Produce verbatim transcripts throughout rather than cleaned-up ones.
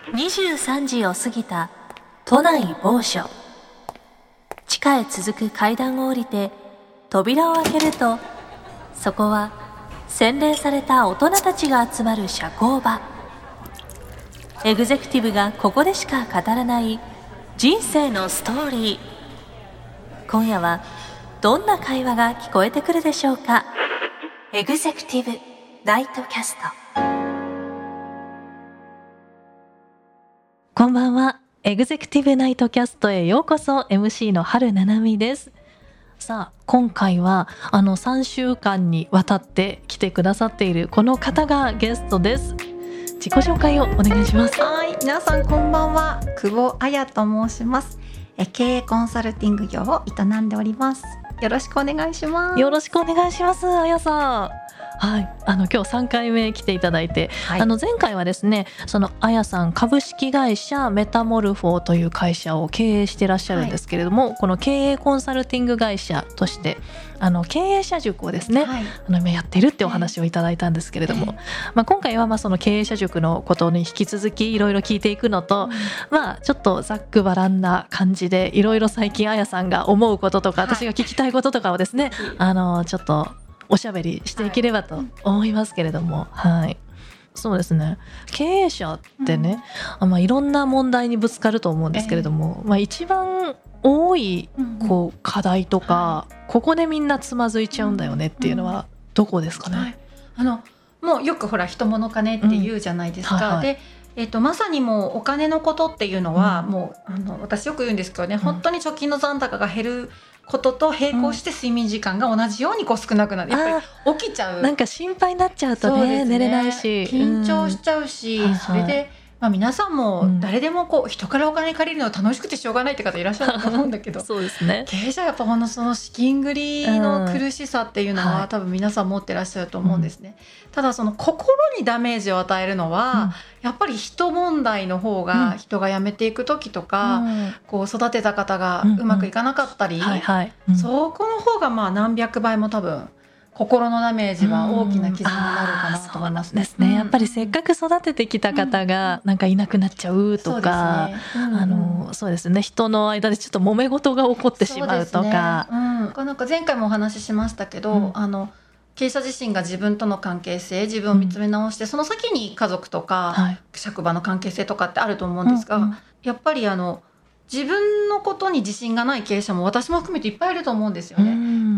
にじゅうさんじを過ぎた都内某所。地下へ続く階段を降りて扉を開けると、そこは洗練された大人たちが集まる社交場。エグゼクティブがここでしか語らない人生のストーリー。今夜はどんな会話が聞こえてくるでしょうか。エグゼクティブナイトキャスト。こんばんは。エグゼクティブナイトキャストへようこそ。 エムシー の春七海です。さあ今回はあのさんしゅうかんにわたって来てくださっているこの方がゲストです。自己紹介をお願いします。 はい、皆さんこんばんは。久保彩と申します。え経営コンサルティング業を営んでおります。よろしくお願いします。 よろしくお願いします。あやさん、はい、あの今日さんかいめ来ていただいて、はい、あの前回はですね、そのあやさん株式会社メタモルフォーという会社を経営していらっしゃるんですけれども、はい、この経営コンサルティング会社としてあの経営者塾をですね、はい、あの今やっているってお話をいただいたんですけれども、えーまあ、今回はまあその経営者塾のことに引き続きいろいろ聞いていくのと、うんまあ、ちょっとざっくばらんな感じでいろいろ最近あやさんが思うこととか、私が聞きたいこととかをですね、はい、あのちょっとおしゃべりしていければと思いますけれども、はい、はい、そうですね、経営者ってね、うんまあ、いろんな問題にぶつかると思うんですけれども、えーまあ、一番多いこう課題とか、うん、ここでみんなつまずいちゃうんだよねっていうのはどこですかね。はい、 あのもうよくほら人物金って言うじゃないですか、うんはいはい、でえー、とまさにもうお金のことっていうのは、うん、もうあの私よく言うんですけどね、うん、本当に貯金の残高が減ることと並行して睡眠時間が同じようにこう少なくなる、うん、やっぱり起きちゃう、 なんか心配になっちゃうと ね, ね寝れないし緊張しちゃうし、うん、それで、まあ、皆さんも誰でもこう人からお金借りるの楽しくてしょうがないって方いらっしゃると思うんだけどそうですね、 経営者はやっぱほんのその資金繰りの苦しさっていうのは、うんはい、多分皆さん持ってらっしゃると思うんですね、うん、ただその心にダメージを与えるのは、うん、やっぱり人問題の方が、人が辞めていく時とか、うん、こう育てた方がうまくいかなかったり、そこの方がまあ何百倍も多分心のダメージは大きな傷になるかなと思いますね。 ですね、やっぱりせっかく育ててきた方がなんかいなくなっちゃうとか、あのそうですね、人の間でちょっと揉め事が起こってしまうとか、 うん、なんか前回もお話ししましたけど、うん、あの経営者自身が自分との関係性、自分を見つめ直して、うん、その先に家族とか、はい、職場の関係性とかってあると思うんですが、うんうん、やっぱりあの自分のことに自信がない経営者も私も含めていっぱいいると思うんですよね、うん、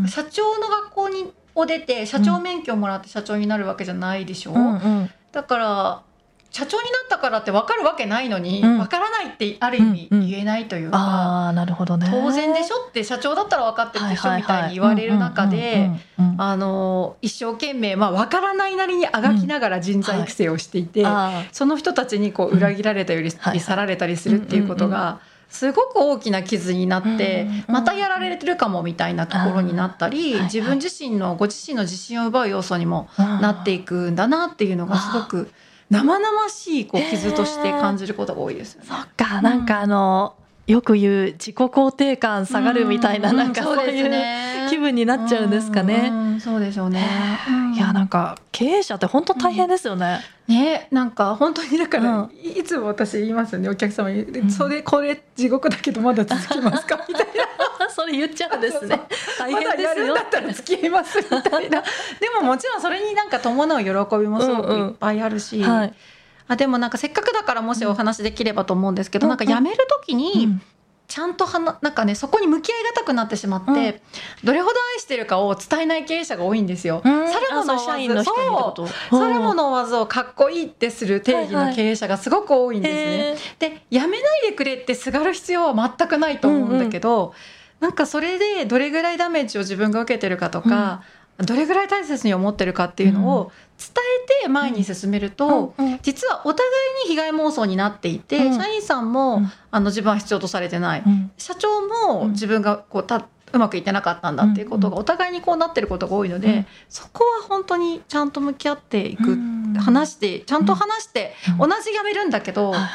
社長の学校にを出て社長免許をもらって社長になるわけじゃないでしょ、うんうん、だから社長になったからって分かるわけないのに、うん、分からないってある意味言えないというか、うんうん、 あーなるほどね、 当然でしょって社長だったら分かってるでしょみたいに言われる中で一生懸命、まあ、分からないなりにあがきながら人材育成をしていて、うんはい、その人たちにこう裏切られたり去られたりするっていうことがすごく大きな傷になって、うん、またやられてるかもみたいなところになったり、うん、自分自身のご自身の自信を奪う要素にもなっていくんだなっていうのがすごく生々しいこう傷として感じることが多いですよね。 そっか、なんかあの、うん、よく言う自己肯定感下がるみたいな、うん、なんかそういう気分になっちゃうんですかね。 うんうん、そうでしょうね。 いやなんか経営者って本当大変ですよね。 うん、ね、なんか本当にだから、うん、いつも私言いますよね、お客様に、うん、それこれ地獄だけどまだ続きますかみたいなそれ言っちゃうんですね。大変ですよ。 まだやるんだったら付き合いますみたいなでももちろんそれになんか伴う喜びもすごくいっぱいあるし、うんうんはい、あでもなんかせっかくだからもしお話できればと思うんですけど、うん、なんか辞める時に、うんちゃんとはな、なんかね、そこに向き合いがたくなってしまって、うん、どれほど愛してるかを伝えない経営者が多いんですよ。 うん、さるもの社員の人にってこと？ さるものわずをかっこいいってする定義の経営者がすごく多いんですね。はいはい、で、やめないでくれってすがる必要は全くないと思うんだけど、うんうん、なんかそれでどれぐらいダメージを自分が受けてるかとか、うん、どれぐらい大切に思ってるかっていうのを伝えて前に進めると、うんうん、実はお互いに被害妄想になっていて、うん、社員さんも、うん、あの自分は必要とされてない、うん、社長も自分がこうたうまくいってなかったんだっていうことがお互いにこうなってることが多いので、うん、そこは本当にちゃんと向き合っていく、うん、話してちゃんと話して、うん、同じ辞めるんだけど、うん、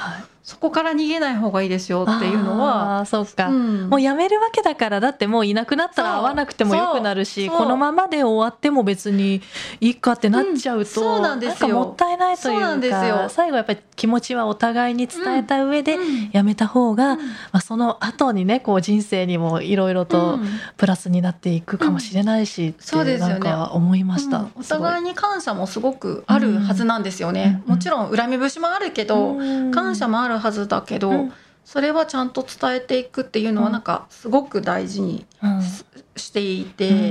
そこから逃げない方がいいですよっていうのは。 あ、そうか、 うん、 もうやめるわけだから、だってもういなくなったら会わなくてもよくなるし、このままで終わっても別にいいかってなっちゃうと、うん、そうなんですよ、なんかもったいないというか、そうなんですよ、最後やっぱり気持ちはお互いに伝えた上でやめた方が、うんうん、まあ、その後にねこう人生にもいろいろとプラスになっていくかもしれないし、うん、ってなんか思いました、うん、 お互いに感謝もすごくあるはずなんですよね、うん、もちろん恨み節もあるけど、うん、感謝もあるはずだけど、うん、それはちゃんと伝えていくっていうのはなんかすごく大事に し,、うん、していて、うん、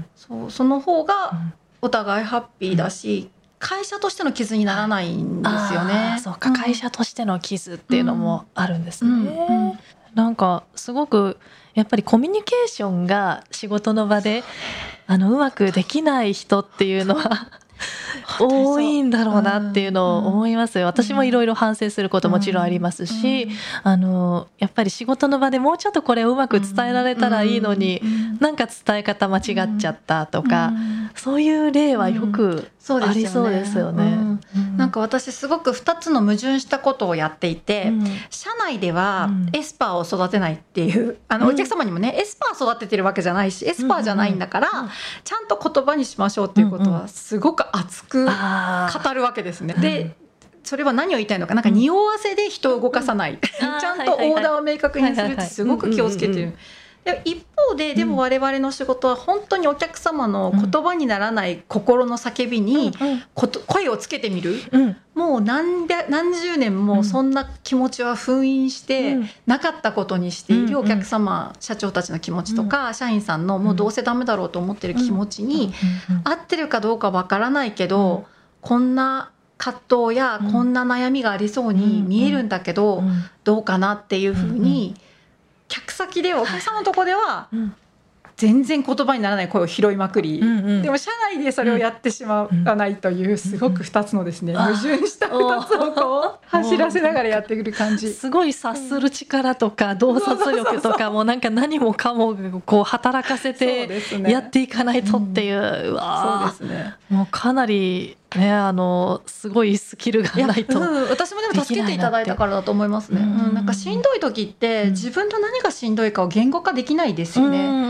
そう、その方がお互いハッピーだし、会社としての傷にならないんですよね。 そうか、会社としての傷っていうのもあるんですね、うんうんうん、なんかすごくやっぱりコミュニケーションが仕事の場であのうまくできない人っていうのは多いんだろうなっていうのを思いますよ。私もいろいろ反省することもちろんありますし、あのやっぱり仕事の場でもうちょっとこれをうまく伝えられたらいいのに、なんか伝え方間違っちゃったとか、そういう例はよくありそうですよね。 なんか私すごくふたつの矛盾したことをやっていて、うん、社内ではエスパーを育てないっていう、あのお客様にもね、エスパー育ててるわけじゃないしエスパーじゃないんだから、ちゃんと言葉にしましょうっていうことはすごく熱く語るわけですね。でそれは何を言いたいのか、なんか匂わせで人を動かさない、ちゃんとオーダーを明確にするってすごく気をつけてる。で一方ででも我々の仕事は本当にお客様の言葉にならない心の叫びにこと声をつけてみる、うん、もう 何, 何十年もそんな気持ちは封印してなかったことにしているお客様、社長たちの気持ちとか社員さんのもうどうせダメだろうと思ってる気持ちに合ってるかどうかわからないけど、こんな葛藤やこんな悩みがありそうに見えるんだけどどうかなっていうふうに、客先でお客さんのとこでは全然言葉にならない声を拾いまくり、うんうん、でも社内でそれをやってしまわないというすごくふたつのですね、矛盾したふたつをこう走らせながらやってくる感じ。 すごい察する力とか洞察力とかもなんか何もかもこう働かせてやっていかないとっていう、うわ、そうですね、もうかなりね、あのすごいスキルがないと、 うん、私もでも助けていただいたからだと思いますね、うん、なんかしんどい時って自分と何がしんどいかを言語化できないですよね、うん、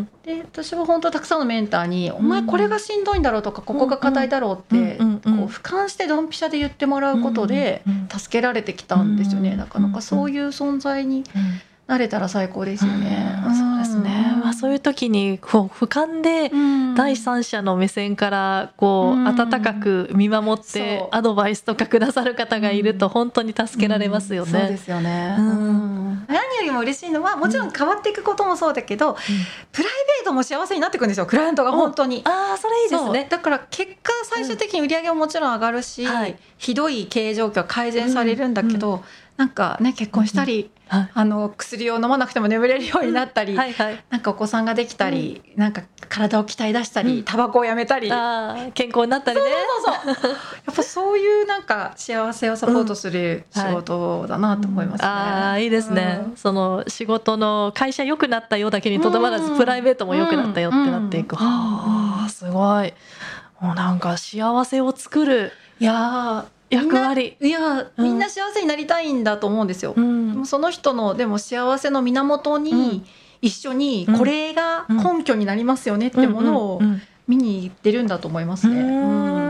で私は本当たくさんのメンターに、うん、お前これがしんどいんだろうとかここが課題だろうってこう俯瞰してドンピシャで言ってもらうことで助けられてきたんですよね。なかなかそういう存在になれたら最高ですよね、 うん、そうですね、まあ、そういう時にこう俯瞰で第三者の目線からこう温かく見守ってアドバイスとかくださる方がいると本当に助けられますよね、 うんうん、そうですよね、うん、何よりも嬉しいのはもちろん変わっていくこともそうだけど、うん、プライベートも幸せになっていくんですよ、クライアントが本当に。 ああ、それいいですね。 だから結果最終的に売り上げももちろん上がるし、うん、はい、ひどい経営状況は改善されるんだけど、うんうん、なんかね、結婚したり、うん、はい、あの薬を飲まなくても眠れるようになったり、うん、はいはい、なんかお子さんができたり、うん、なんか体を鍛え出したり、タバコをやめたり、 あ、健康になったりね。 そうそうそうやっぱそういうなんか幸せをサポートする仕事だなと思いますね、うん、はい、 ああ、いいですね、うん、その仕事の会社良くなったよだけにとどまらず、うん、プライベートも良くなったよってなっていく、うん、はあ、すごい、もうなんか幸せを作る、 いや役割、 いや、みんな幸せになりたいんだと思うんですよ、うん、その人のでも幸せの源に一緒にこれが根拠になりますよねってものを見に行ってるんだと思いますね、うん、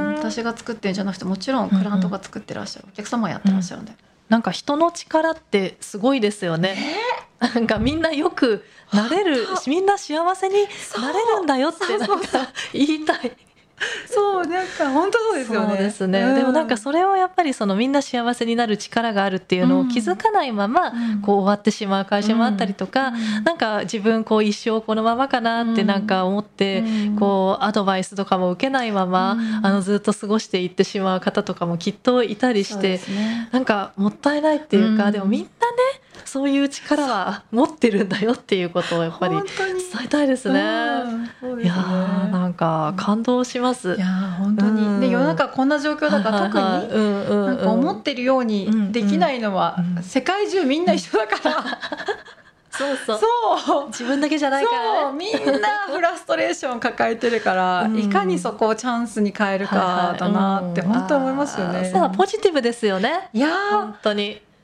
私が作ってるんじゃなくてもちろんクライアントが作ってらっしゃる、お客様がやってらっしゃるんで、うん、 なんか人の力ってすごいですよね、えー、なんかみんなよくなれる、みんな幸せになれるんだよってなんか言いたい。 そうなんか本当そうですよね。 そうですね、うん、でもなんかそれをやっぱりそのみんな幸せになる力があるっていうのを気づかないままこう終わってしまう会社もあったりとか、うん、なんか自分こう一生このままかなってなんか思ってこうアドバイスとかも受けないまま、うん、あのずっと過ごしていってしまう方とかもきっといたりして、ね、なんかもったいないっていうか、うん、でもみんなねそういう力は持ってるんだよっていうことをやっぱり伝えたいですね。うんそうですね、いやなんか感動します。 いや本当に、うん、で世の中こんな状況だから特になんか思ってるようにできないのは世界中みんな一緒だから、うんうん、 そうそうそう自分だけじゃないから、 ね、そうみんなフラストレーション抱えてるから、うん、いかにそこをチャンスに変えるかだなって本当思いますよね、 はいはい、うん、そうポジティブですよね。 いや本当に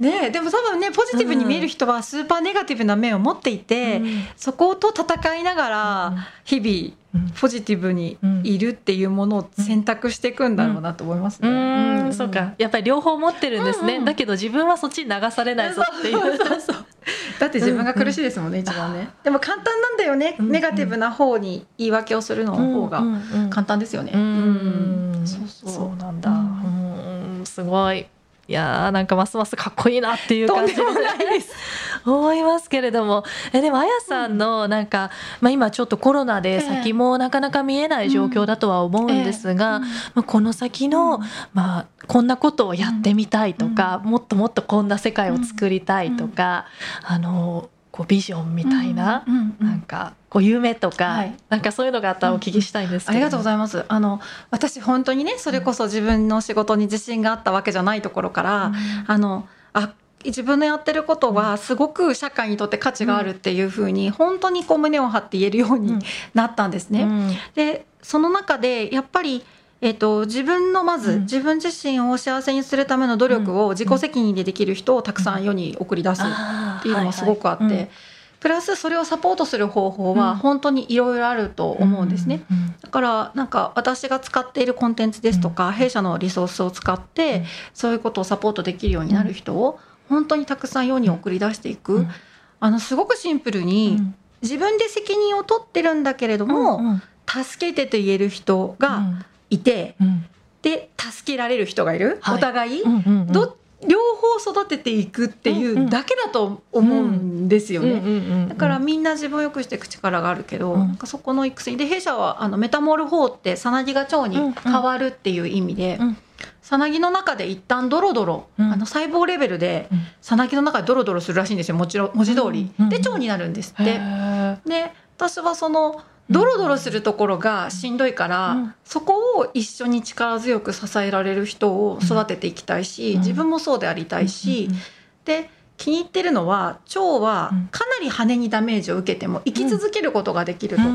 ね、でも多分ねポジティブに見える人はスーパーネガティブな面を持っていて、うん、そこと戦いながら日々ポジティブにいるっていうものを選択していくんだろうなと思いますね。 うんうんうん、そうか、やっぱり両方持ってるんですね、うんうん、だけど自分はそっちに流されないぞっていう。 そうそうそうだって自分が苦しいですもんね、うんうん、一番ね。でも簡単なんだよね、うんうん、ネガティブな方に言い訳をするの方が簡単ですよね。うんうんうん、そうそう、 そうなんだ、うんうん、すごい。いやーなんかますますかっこいいなっていう感じもないです思いますけれども、えでもあやさんのなんか、まあ、今ちょっとコロナで先もなかなか見えない状況だとは思うんですが、まあ、この先の、まあ、こんなことをやってみたいとか、もっともっとこんな世界を作りたいとか、あのこうビジョンみたいな、うんうんうん、なんかこう夢とか、はい、なんかそういうのがあったらお聞きしたいんですけど、 うんうん、ありがとうございます。あの私本当にねそれこそ自分の仕事に自信があったわけじゃないところから、うん、あのあ自分のやってることはすごく社会にとって価値があるっていうふうに本当にこう胸を張って言えるようになったんですね、うん、でその中でやっぱりえー、と自分のまず、うん、自分自身を幸せにするための努力を自己責任でできる人をたくさん世に送り出すっていうのがすごくあって、うんはいはい、プラスそれをサポートする方法は本当にいろいろあると思うんですね、うん、だからなんか私が使っているコンテンツですとか、うん、弊社のリソースを使って、うん、そういうことをサポートできるようになる人を本当にたくさん世に送り出していく、うん、あのすごくシンプルに、うん、自分で責任を取ってるんだけれども、うんうん、助けてと言える人が、うんいて、うん、で助けられる人がいる、はい、お互い、うんうんうん、ど両方育てていくっていうだけだと思うんですよね、うんうんうん、だからみんな自分を良くしていく力があるけど、うん、なんかそこの育成で弊社はあのメタモルフォーってさなぎが腸に変わるっていう意味で、うんうん、さなぎの中で一旦ドロドロ、うん、あの細胞レベルでさなぎの中でドロドロするらしいんですよ、もちろん文字通り、うんうん、で腸になるんですって。で私はそのドロドロするところがしんどいから、うん、そこを一緒に力強く支えられる人を育てていきたいし、うん、自分もそうでありたいし、うん、で気に入ってるのは腸はかなり羽にダメージを受けても生き続けることができると、うん、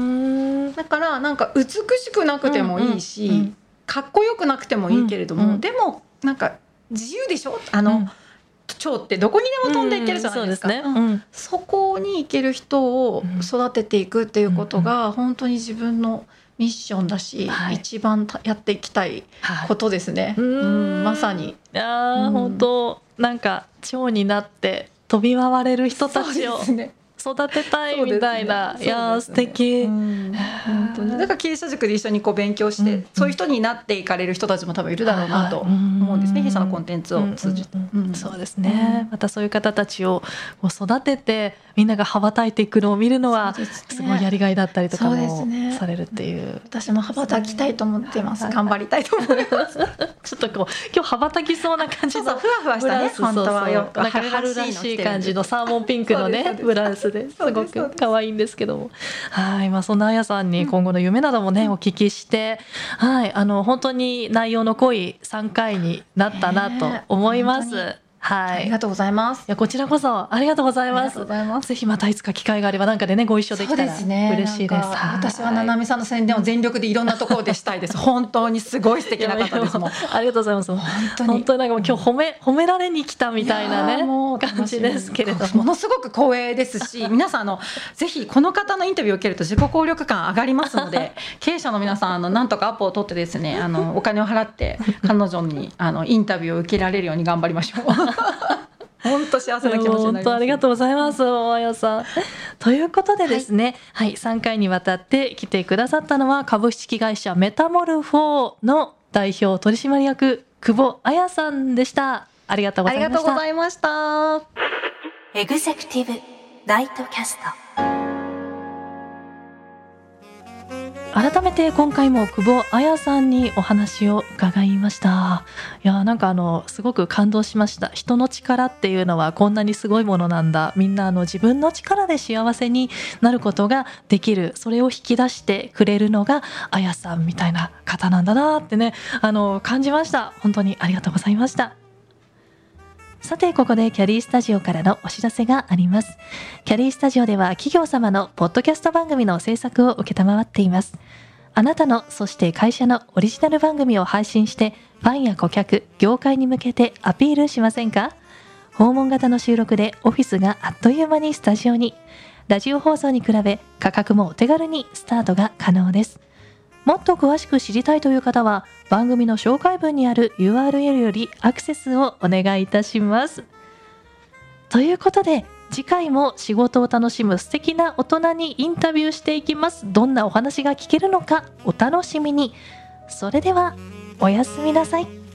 だからなんか美しくなくてもいいし、うんうんうん、かっこよくなくてもいいけれども、うんうん、でもなんか自由でしょ、あの、うん腸ってどこにでも飛んでいけるじゃないですか、うん そうですねうん、そこに行ける人を育てていくっていうことが本当に自分のミッションだし、はい、一番やっていきたいことですね、はい、うんまさに。 いや、うん、本当なんか腸になって飛び回れる人たちを育てたいみたいな、ね、いや、ね、素敵、うん、 本当にだから経営者塾で一緒にこう勉強して、うん、そういう人になっていかれる人たちも多分いるだろうなと思うんですね、弊社のコンテンツを通じて、 うんうん、そうですね、うん、またそういう方たちを育ててみんなが羽ばたいていくのを見るのはすごいやりがいだったりとかもされるっていう、ね、 私も羽ばたきたいと思ってます、頑張りたいと思いますちょっとこう今日羽ばたきそうな感じのそうそうふわふわしたね、本当はよくなんか春らしい感じのサーモンピンクのねブラウスですごく可愛いんですけども、はい、まあ、そんなあやさんに今後の夢などもね、うん、お聞きして、はい、あの本当に内容の濃いさんかいになったなと思います、はい、 ありがとうございます。 いやこちらこそありがとうございます。ぜひまたいつか機会があればなんかでねご一緒できたら嬉しいです。です私はななみさんの宣伝を全力でいろんなところでしたいです。本当にすごい素敵な方ですもん。 ありがとうございます。本当に本当になんかもう今日褒め褒められに来たみたいなね感じですけれども、 ものすごく光栄ですし、皆さんあのぜひこの方のインタビューを受けると自己効力感上がりますので、経営者の皆さんあのなんとかアポを取ってですね、あのお金を払って彼女にあのインタビューを受けられるように頑張りましょう。本当幸せな気持ちになります。 本当ありがとうございます、あやさん。ということでですね、はい、はい、さんかいにわたって来てくださったのは株式会社メタモルフォーの代表取締役久保あやさんでした。ありがとうございました。 ありがとうございました。 エグゼクティブナイトキャスト。 改めて今回も久保あやさんにお話を伺いました。いやなんかあのすごく感動しました。人の力っていうのはこんなにすごいものなんだ、みんなあの自分の力で幸せになることができる、それを引き出してくれるのがあやさんみたいな方なんだなってね、あの感じました。本当にありがとうございました。さてここでキャリースタジオからのお知らせがあります。キャリースタジオでは企業様のポッドキャスト番組の制作を承っています。あなたのそして会社のオリジナル番組を配信してファンや顧客、業界に向けてアピールしませんか？ 訪問型の収録でオフィスがあっという間にスタジオに。ラジオ放送に比べ価格もお手軽にスタートが可能です。もっと詳しく知りたいという方は番組の紹介文にある ユーアールエル よりアクセスをお願いいたします。ということで次回も仕事を楽しむ素敵な大人にインタビューしていきます。どんなお話が聞けるのかお楽しみに。それではおやすみなさい。